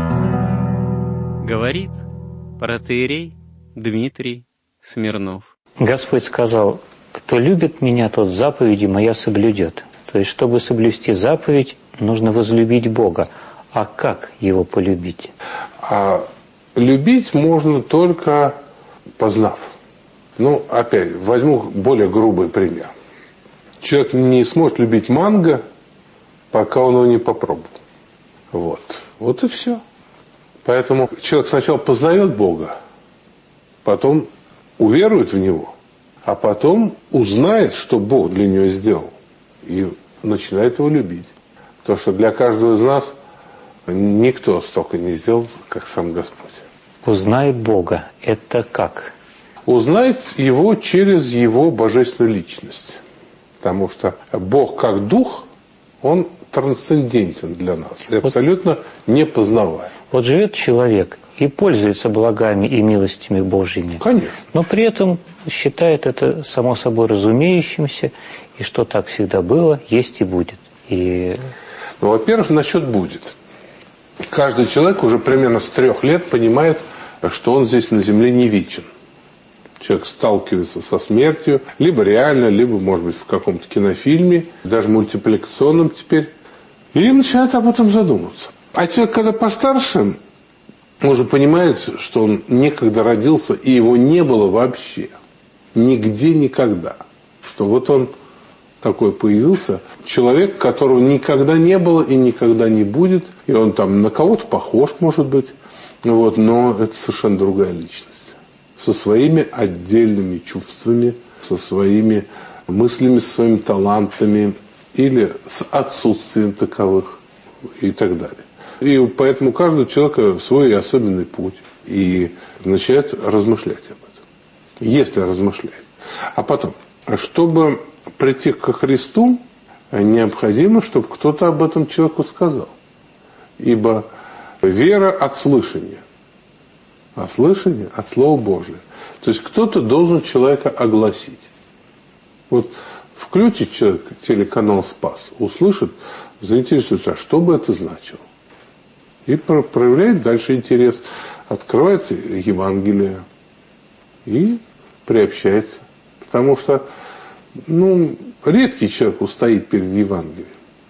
Говорит протоиерей Дмитрий Смирнов. Господь сказал: кто любит меня, тот заповеди моя соблюдет. То есть, чтобы соблюсти заповедь, нужно возлюбить Бога. А как его полюбить? А любить можно только познав. Ну, опять, возьму более грубый пример. Человек не сможет любить манго, пока он его не попробовал. Вот. Вот и все. Поэтому человек сначала познает Бога, потом уверует в Него, а потом узнает, что Бог для него сделал, и начинает его любить. Потому что для каждого из нас никто столько не сделал, как сам Господь. Узнает Бога. Это как? Узнает Его через Его божественную личность. Потому что Бог как Дух, Он трансцендентен для нас, и абсолютно непознаваем. Вот живет человек и пользуется благами и милостями Божьими. Конечно. Но при этом считает это само собой разумеющимся, и что так всегда было, есть и будет. И... Ну, во-первых, насчет будет. Каждый человек уже примерно с трех лет понимает, что он здесь на земле не вечен. Человек сталкивается со смертью, либо реально, либо, может быть, в каком-то кинофильме, даже мультипликационном теперь, и начинает об этом задумываться. А человек, когда постарше, уже понимает, что он некогда родился, и его не было вообще. Нигде, никогда. Что вот он такой появился, человек, которого никогда не было и никогда не будет, и он там на кого-то похож, может быть, вот, но это совершенно другая личность. Со своими отдельными чувствами, со своими мыслями, со своими талантами или с отсутствием таковых и так далее. И поэтому у каждого человека свой особенный путь и начинает размышлять об этом, если размышляет. А потом, чтобы прийти ко Христу, необходимо, чтобы кто-то об этом человеку сказал. Ибо вера от слышания. А слышание от Слова Божия. То есть кто-то должен человека огласить. Вот включит человек телеканал «Спас», услышит, заинтересуется, а что бы это значило? И проявляет дальше интерес, открывает Евангелие и приобщается. Потому что, ну, редкий человек устоит перед Евангелием.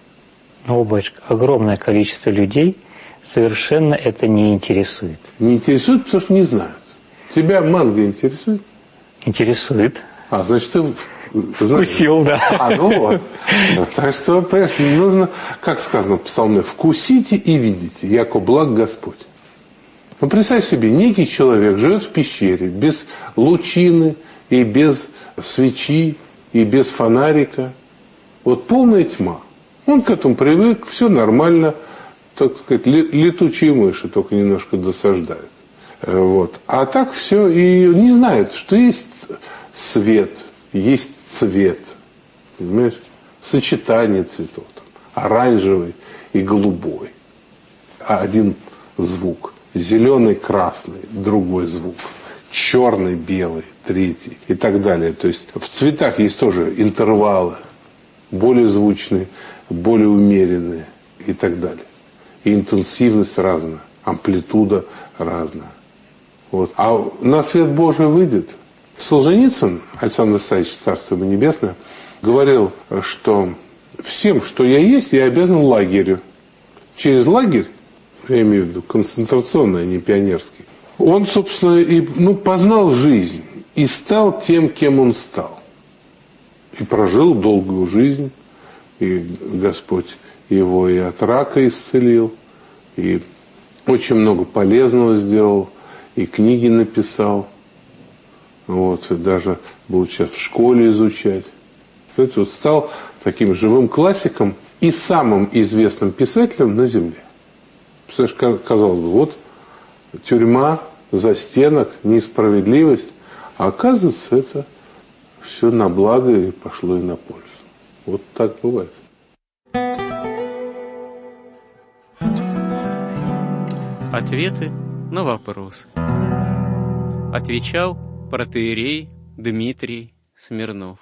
Но, батюшка, огромное количество людей совершенно это не интересует. Не интересует, потому что не знают. Тебя манго интересует? Интересует. А, значит, ты... Вкусил, да. А, ну вот. Так что, понимаешь, нужно, как сказано в псалме, вкусите и видите, яко благ Господь. Ну, представь себе, некий человек живет в пещере, без лучины и без свечи, и без фонарика. Вот полная тьма. Он к этому привык, все нормально, так сказать, летучие мыши только немножко досаждают. Вот. А так все, и не знают, что есть свет, есть цвет, понимаешь? Сочетание цветов, там, оранжевый и голубой. А один звук, зеленый, красный, другой звук, черный, белый, третий и так далее. То есть в цветах есть тоже интервалы, более звучные, более умеренные и так далее. И интенсивность разная, амплитуда разная. Вот. А на свет Божий выйдет. Солженицын, Александр Исаевич, Царство ему небесное, говорил, что всем, что я есть, я обязан лагерю. Через лагерь, я имею в виду концентрационный, а не пионерский, он, собственно, и, ну, познал жизнь и стал тем, кем он стал. И прожил долгую жизнь, и Господь его и от рака исцелил, и очень много полезного сделал, и книги написал. Вот, и даже будет сейчас в школе изучать. Вот стал таким живым классиком и самым известным писателем на земле. Представляешь, казалось бы, вот тюрьма, застенок, несправедливость, а оказывается, это все на благо и пошло и на пользу. Вот так бывает. Ответы на вопросы. Отвечал протоиерей Дмитрий Смирнов.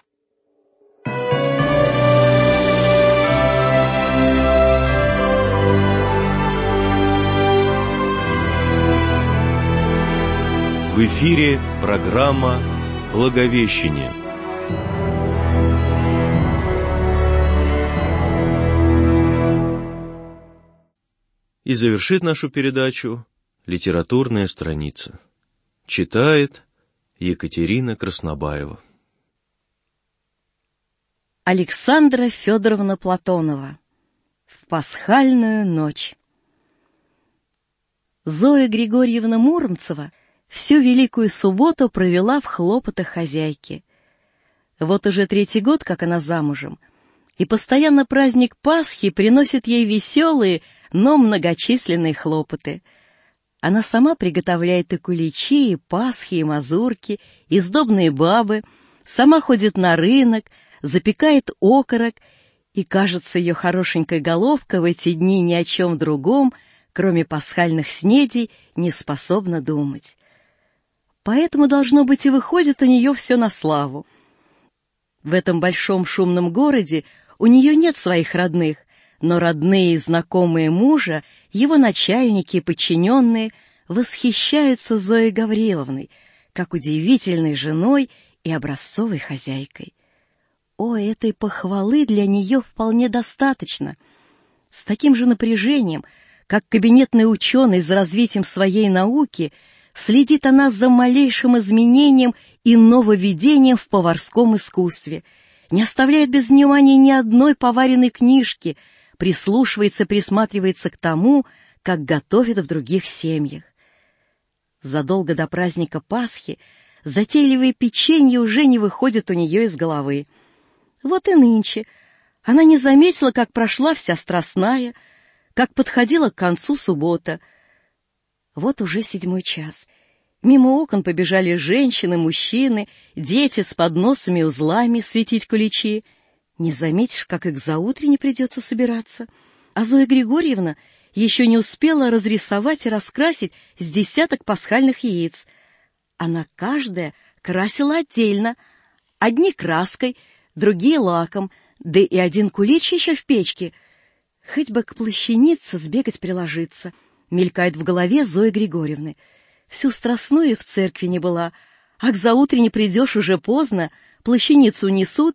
В эфире программа «Благовещение». И завершит нашу передачу литературная страница. Читает Екатерина Краснобаева. Александра Федоровна Платонова. В пасхальную ночь. Зоя Григорьевна Муромцева всю Великую Субботу провела в хлопотах хозяйки. Вот уже третий год, как она замужем, и постоянно праздник Пасхи приносит ей веселые, но многочисленные хлопоты. Она сама приготовляет и куличи, и пасхи, и мазурки, и сдобные бабы, сама ходит на рынок, запекает окорок, и, кажется, ее хорошенькая головка в эти дни ни о чем другом, кроме пасхальных снедей, не способна думать. Поэтому, должно быть, и выходит у нее все на славу. В этом большом шумном городе у нее нет своих родных, но родные и знакомые мужа, его начальники и подчиненные, восхищаются Зоей Гавриловной, как удивительной женой и образцовой хозяйкой. О, этой похвалы для нее вполне достаточно. С таким же напряжением, как кабинетный ученый за развитием своей науки, следит она за малейшим изменением и нововведением в поварском искусстве, не оставляет без внимания ни одной поваренной книжки, прислушивается, присматривается к тому, как готовят в других семьях. Задолго до праздника Пасхи затейливые печенья уже не выходят у нее из головы. Вот и нынче она не заметила, как прошла вся страстная, как подходила к концу суббота. Вот уже седьмой час. Мимо окон побежали женщины, мужчины, дети с подносами и узлами светить куличи. Не заметишь, как и к заутрене придется собираться. А Зоя Григорьевна еще не успела разрисовать и раскрасить с десяток пасхальных яиц. Она каждая красила отдельно. Одни краской, другие лаком, да и один кулич еще в печке. Хоть бы к плащанице сбегать приложиться. Мелькает в голове Зои Григорьевны. Всю страстную в церкви не была, а к заутрене придешь уже поздно, плащаницу несут.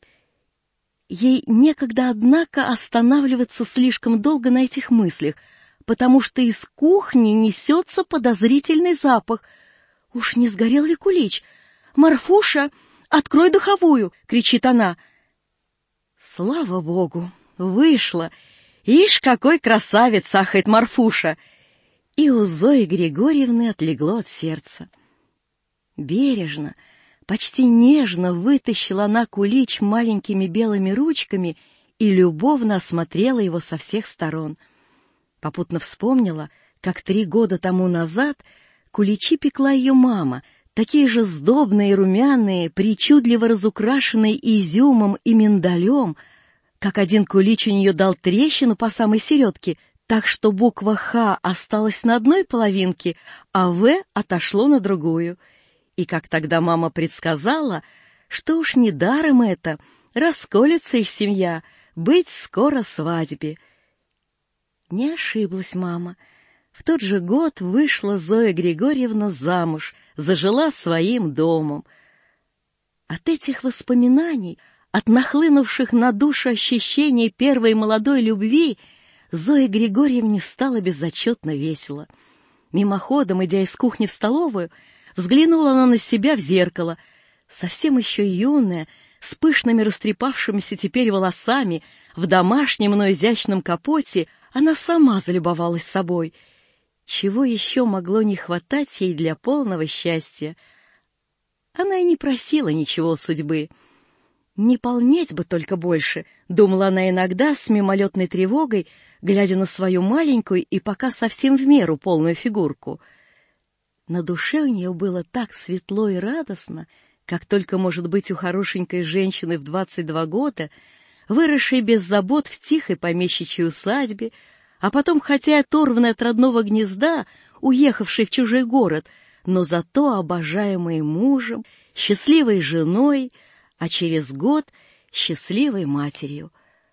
Ей некогда, однако, останавливаться слишком долго на этих мыслях, потому что из кухни несется подозрительный запах. Уж не сгорел ли кулич? «Марфуша, открой духовую!» — кричит она. Слава Богу, вышла. Ишь, какой красавец, ахает Марфуша. И у Зои Григорьевны отлегло от сердца. Бережно, почти нежно вытащила она кулич маленькими белыми ручками и любовно осмотрела его со всех сторон. Попутно вспомнила, как три года тому назад куличи пекла ее мама, такие же сдобные и румяные, причудливо разукрашенные изюмом и миндалем, как один кулич у нее дал трещину по самой середке, так что буква «Х» осталась на одной половинке, а «В» отошло на другую. И как тогда мама предсказала, что уж недаром это, расколется их семья, быть скоро свадьбе. Не ошиблась мама. В тот же год вышла Зоя Григорьевна замуж, зажила своим домом. От этих воспоминаний, от нахлынувших на душу ощущений первой молодой любви, Зое Григорьевне стало безотчетно весело. Мимоходом, идя из кухни в столовую, взглянула она на себя в зеркало, совсем еще юная, с пышными растрепавшимися теперь волосами, в домашнем, но изящном капоте, она сама залюбовалась собой. Чего еще могло не хватать ей для полного счастья? Она и не просила ничего у судьбы. Не полнеть бы только больше, думала она иногда с мимолетной тревогой, глядя на свою маленькую и пока совсем в меру полную фигурку. На душе у нее было так светло и радостно, как только может быть у хорошенькой женщины в двадцать два года, выросшей без забот в тихой помещичьей усадьбе, а потом, хотя оторванной от родного гнезда, уехавшей в чужой город, но зато обожаемой мужем, счастливой женой, а через год счастливой матерью.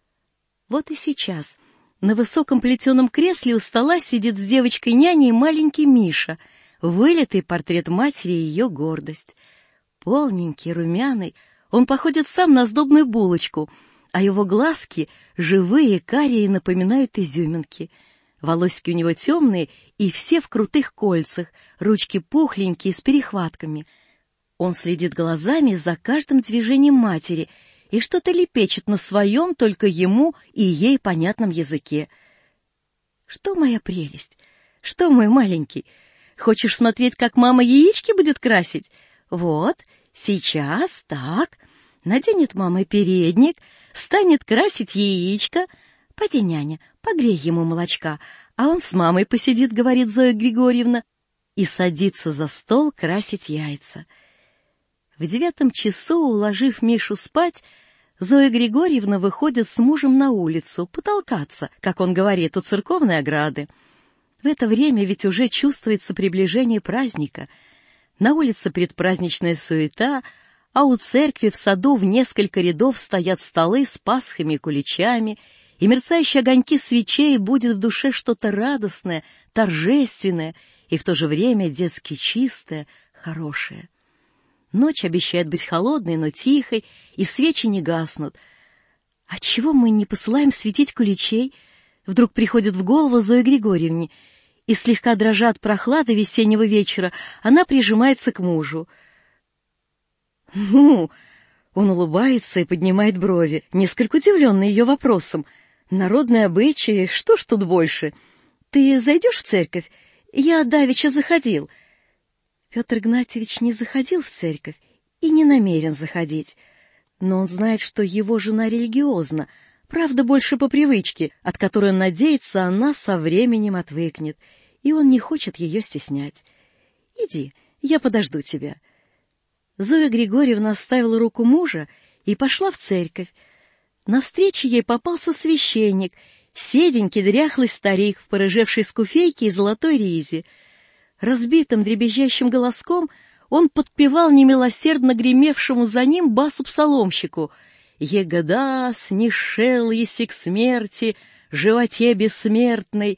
Вот и сейчас на высоком плетеном кресле у стола сидит с девочкой-няней маленький Миша, вылитый портрет матери и ее гордость. Полненький, румяный, он походит сам на сдобную булочку, а его глазки, живые, карие, напоминают изюминки. Волосики у него темные и все в крутых кольцах, ручки пухленькие, с перехватками. Он следит глазами за каждым движением матери и что-то лепечет на своем, только ему и ей понятном языке. Что, моя прелесть? Что, мой маленький? Хочешь смотреть, как мама яички будет красить? Вот, сейчас, так. Наденет мама передник, станет красить яичко. Поди, няня, погрей ему молочка, а он с мамой посидит, говорит Зоя Григорьевна, и садится за стол красить яйца. В девятом часу, уложив Мишу спать, Зоя Григорьевна выходит с мужем на улицу потолкаться, как он говорит, у церковной ограды. В это время ведь уже чувствуется приближение праздника. На улице предпраздничная суета, а у церкви в саду в несколько рядов стоят столы с пасхами и куличами, и мерцающие огоньки свечей будет в душе что-то радостное, торжественное и в то же время детски чистое, хорошее. Ночь обещает быть холодной, но тихой, и свечи не гаснут. Отчего мы не посылаем светить куличей? Вдруг приходит в голову Зое Григорьевне, и слегка дрожа от прохлады весеннего вечера, она прижимается к мужу. «Ну!» — он улыбается и поднимает брови, несколько удивленный ее вопросом. «Народные обычаи, что ж тут больше? Ты зайдешь в церковь? Я давеча заходил». Петр Игнатьевич не заходил в церковь и не намерен заходить, но он знает, что его жена религиозна, правда, больше по привычке, от которой он надеется, она со временем отвыкнет, и он не хочет ее стеснять. «Иди, я подожду тебя». Зоя Григорьевна оставила руку мужа и пошла в церковь. Навстречу ей попался священник, седенький дряхлый старик в порыжевшей скуфейке и золотой ризе. Разбитым дребезжащим голоском он подпевал немилосердно гремевшему за ним басу-псаломщику: «Егода снишел еси к смерти, животе бессмертной,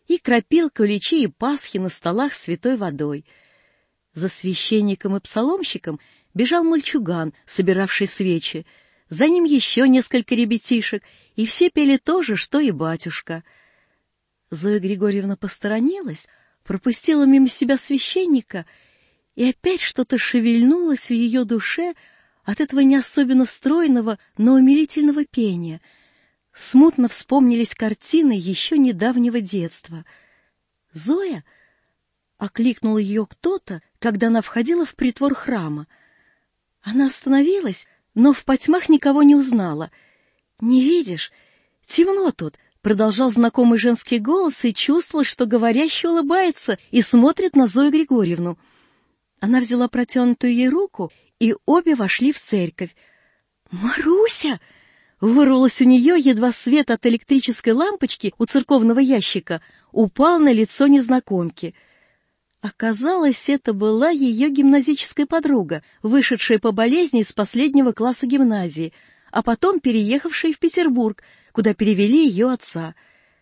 и кропил куличи и пасхи на столах святой водой. За священником и псаломщиком бежал мальчуган, собиравший свечи. За ним еще несколько ребятишек, и все пели то же, что и батюшка. Зоя Григорьевна посторонилась, пропустила мимо себя священника, и опять что-то шевельнулось в ее душе от этого не особенно стройного, но умилительного пения. Смутно вспомнились картины еще недавнего детства. «Зоя?» — окликнул ее кто-то, когда она входила в притвор храма. Она остановилась, но в потьмах никого не узнала. «Не видишь? Темно тут», — продолжал знакомый женский голос, и чувствовала, что говорящий улыбается и смотрит на Зою Григорьевну. Она взяла протянутую ей руку, и обе вошли в церковь. «Маруся!» — вырвалось у нее, едва свет от электрической лампочки у церковного ящика упал на лицо незнакомки. Оказалось, это была ее гимназическая подруга, вышедшая по болезни из последнего класса гимназии, а потом переехавшая в Петербург, куда перевели ее отца.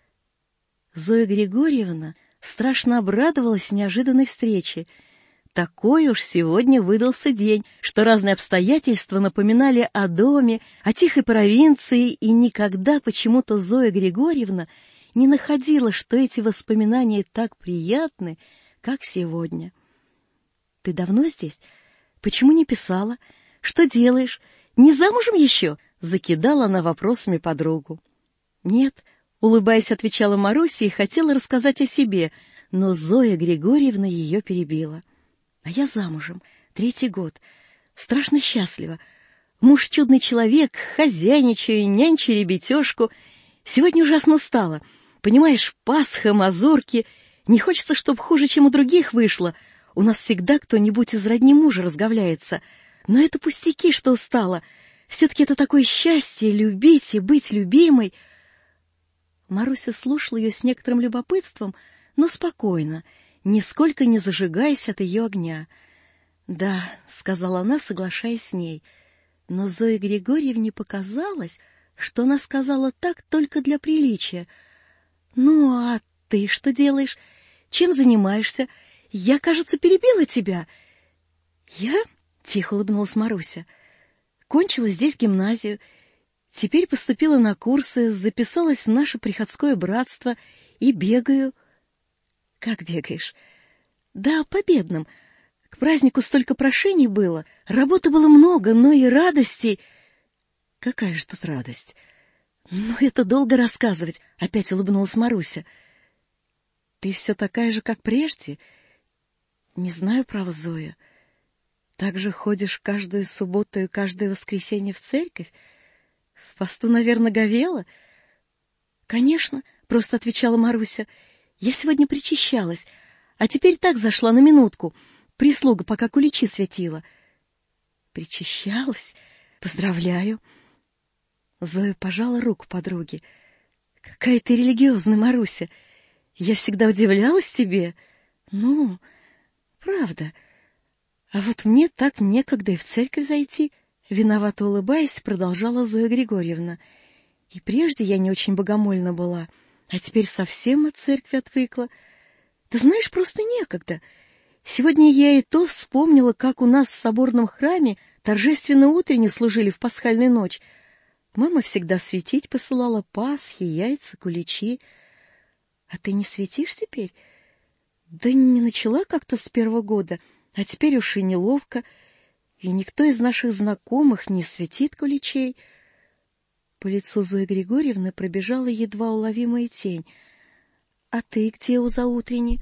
Зоя Григорьевна страшно обрадовалась неожиданной встрече. Такой уж сегодня выдался день, что разные обстоятельства напоминали о доме, о тихой провинции, и никогда почему-то Зоя Григорьевна не находила, что эти воспоминания так приятны, как сегодня. «Ты давно здесь? Почему не писала? Что делаешь? Не замужем еще?» — закидала она вопросами подругу. «Нет», — улыбаясь, отвечала Маруся и хотела рассказать о себе, но Зоя Григорьевна ее перебила. «А я замужем, третий год. Страшно счастлива. Муж чудный человек, хозяйничаю, нянчу ребятешку. Сегодня ужасно устала. Понимаешь, Пасха, мазурки. Не хочется, чтоб хуже, чем у других вышло. У нас всегда кто-нибудь из родни мужа разговляется. Но это пустяки, что устала. Все-таки это такое счастье — любить и быть любимой». Маруся слушала ее с некоторым любопытством, но спокойно, нисколько не зажигаясь от ее огня. «Да», — сказала она, соглашаясь с ней, но Зое Григорьевне показалось, что она сказала так только для приличия. «Ну, а ты что делаешь? Чем занимаешься? Я, кажется, перебила тебя». «Я?» — тихо улыбнулась Маруся. «Кончила здесь гимназию. Теперь поступила на курсы, записалась в наше приходское братство и бегаю». «Как бегаешь?» «Да, по бедным. К празднику столько прошений было, работы было много, но и радостей». «Какая же тут радость?» «Ну, это долго рассказывать», — опять улыбнулась Маруся. «Ты все такая же, как прежде?» «Не знаю, право, Зоя. Так же ходишь каждую субботу и каждое воскресенье в церковь? В посту, наверное, говела?» «Конечно», — просто отвечала Маруся. «Я сегодня причащалась, а теперь так зашла на минутку. Прислуга пока куличи светила». «Причащалась? Поздравляю». Зоя пожала руку подруге. «Какая ты религиозная, Маруся. Я всегда удивлялась тебе. Ну, правда. А вот мне так некогда и в церковь зайти». Виновато улыбаясь, продолжала Зоя Григорьевна. «И прежде я не очень богомольна была, а теперь совсем от церкви отвыкла. Ты знаешь, просто некогда. Сегодня я и то вспомнила, как у нас в соборном храме торжественно утренне служили в пасхальную ночь. Мама всегда светить посылала пасхи, яйца, куличи. А ты не светишь теперь?» «Да не начала как-то с первого года, а теперь уж и неловко, и никто из наших знакомых не светит куличей». По лицу Зои Григорьевны пробежала едва уловимая тень. «А ты где у заутренни?»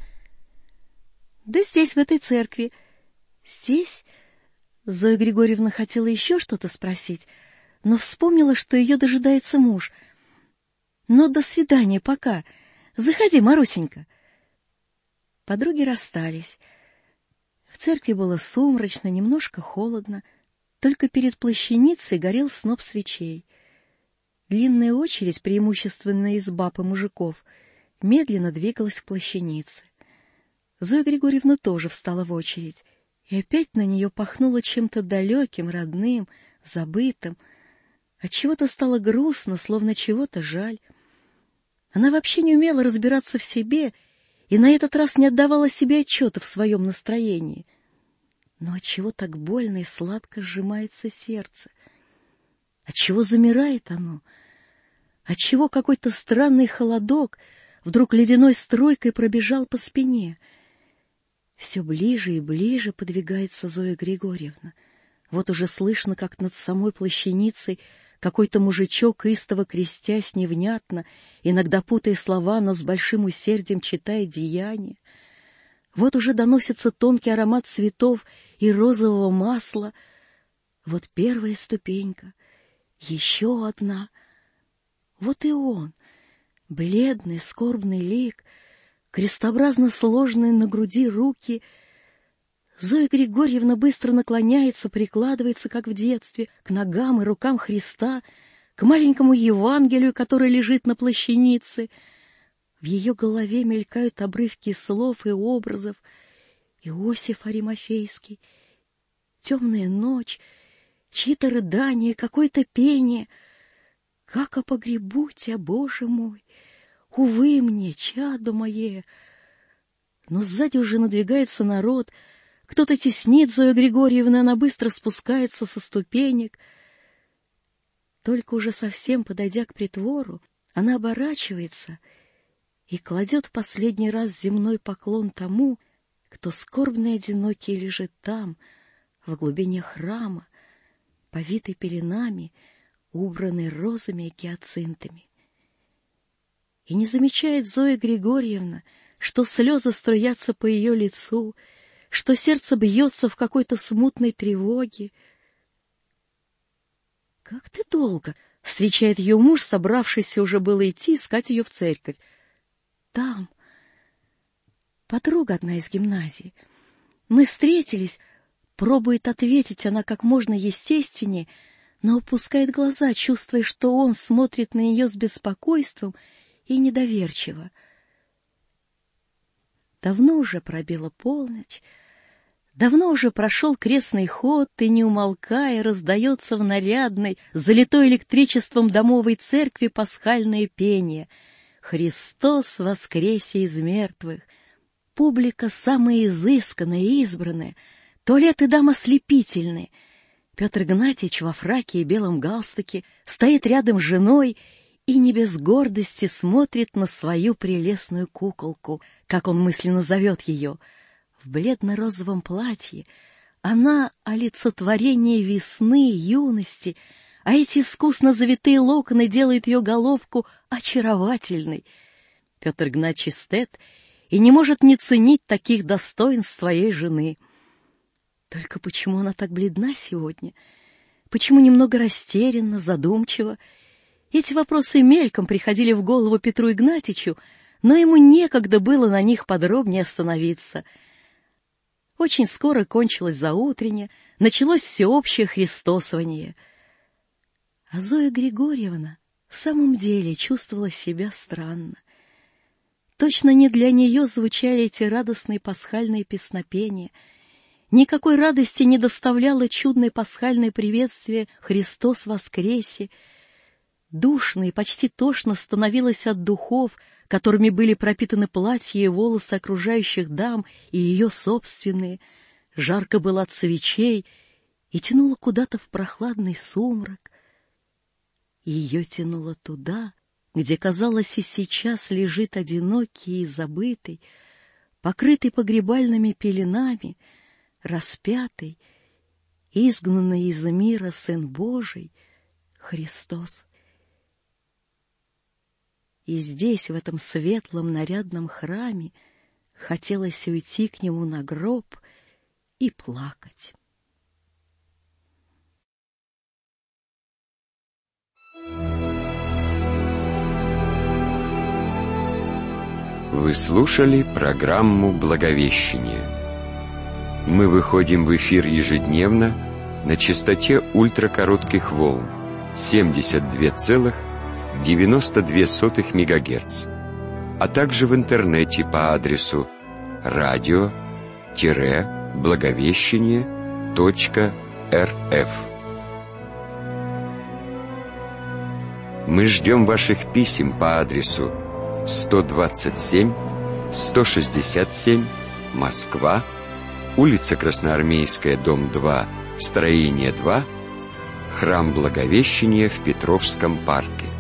«Да здесь, в этой церкви». «Здесь?» Зоя Григорьевна хотела еще что-то спросить, но вспомнила, что ее дожидается муж. «Ну, до свидания, пока. Заходи, Марусенька». Подруги расстались. В церкви было сумрачно, немножко холодно, только перед плащаницей горел сноп свечей. Длинная очередь, преимущественно из баб и мужиков, медленно двигалась к плащанице. Зоя Григорьевна тоже встала в очередь, и опять на нее пахнуло чем-то далеким, родным, забытым. Отчего-то стало грустно, словно чего-то жаль. Она вообще не умела разбираться в себе и на этот раз не отдавала себе отчета в своем настроении. Но отчего так больно и сладко сжимается сердце? Отчего замирает оно? Отчего какой-то странный холодок вдруг ледяной струйкой пробежал по спине? Все ближе и ближе подвигается Зоя Григорьевна. Вот уже слышно, как над самой плащаницей какой-то мужичок, истово крестясь невнятно, иногда путая слова, но с большим усердием читает деяния. Вот уже доносится тонкий аромат цветов и розового масла. Вот первая ступенька, еще одна. Вот и он, бледный, скорбный лик, крестообразно сложенные на груди руки. Зоя Григорьевна быстро наклоняется, прикладывается, как в детстве, к ногам и рукам Христа, к маленькому Евангелию, который лежит на плащанице. В ее голове мелькают обрывки слов и образов. Иосиф Аримафейский, темная ночь, чьи-то рыдания, какое-то пение. Как о погребу тебя, Боже мой! Увы мне, чадо мое! Но сзади уже надвигается народ. Кто-то теснит Зою Григорьевну, она быстро спускается со ступенек. Только уже совсем подойдя к притвору, она оборачивается и кладет в последний раз земной поклон тому, кто скорбный и одинокий лежит там, в глубине храма, повитый пеленами, убранный розами и гиацинтами. И не замечает Зоя Григорьевна, что слезы струятся по ее лицу, что сердце бьется в какой-то смутной тревоге. — Как ты долго? — встречает ее муж, собравшийся уже было идти искать ее в церковь. — Там. Подруга одна из гимназии. Мы встретились, пробует ответить она как можно естественнее, но опускает глаза, чувствуя, что он смотрит на нее с беспокойством и недоверчиво. Давно уже пробила полночь, давно уже прошел крестный ход, и, не умолкая, раздается в нарядной, залитой электричеством домовой церкви пасхальное пение «Христос воскресе из мертвых». Публика самая изысканная и избранная, туалеты дам ослепительные. Петр Игнатьевич во фраке и белом галстуке стоит рядом с женой и не без гордости смотрит на свою прелестную куколку, как он мысленно зовет ее. В бледно-розовом платье она — олицетворение весны, юности, а эти искусно завитые локоны делают ее головку очаровательной. Петр Игнатьевич эстет и не может не ценить таких достоинств своей жены. Только почему она так бледна сегодня? Почему немного растерянна, задумчива? Эти вопросы мельком приходили в голову Петру Игнатьичу, но ему некогда было на них подробнее остановиться. Очень скоро кончилось заутренне, началось всеобщее христосование. А Зоя Григорьевна в самом деле чувствовала себя странно. Точно не для нее звучали эти радостные пасхальные песнопения. Никакой радости не доставляло чудное пасхальное приветствие «Христос воскресе». Душно и почти тошно становилось от духов, которыми были пропитаны платья и волосы окружающих дам и ее собственные. Жарко было от свечей и тянуло куда-то в прохладный сумрак. Ее тянуло туда, где, казалось, и сейчас лежит одинокий и забытый, покрытый погребальными пеленами, распятый, изгнанный из мира Сын Божий, Христос. И здесь, в этом светлом нарядном храме, хотелось уйти к нему на гроб и плакать. Вы слушали программу «Благовещение». Мы выходим в эфир ежедневно на частоте ультракоротких волн семьдесят два целых девяносто две сотых мегагерц, а также в интернете по адресу радио благовещение точка эр эф. Мы ждем ваших писем по адресу сто двадцать семь, сто шестьдесят семь, Москва, улица Красноармейская, дом два, строение два, храм Благовещения в Петровском парке.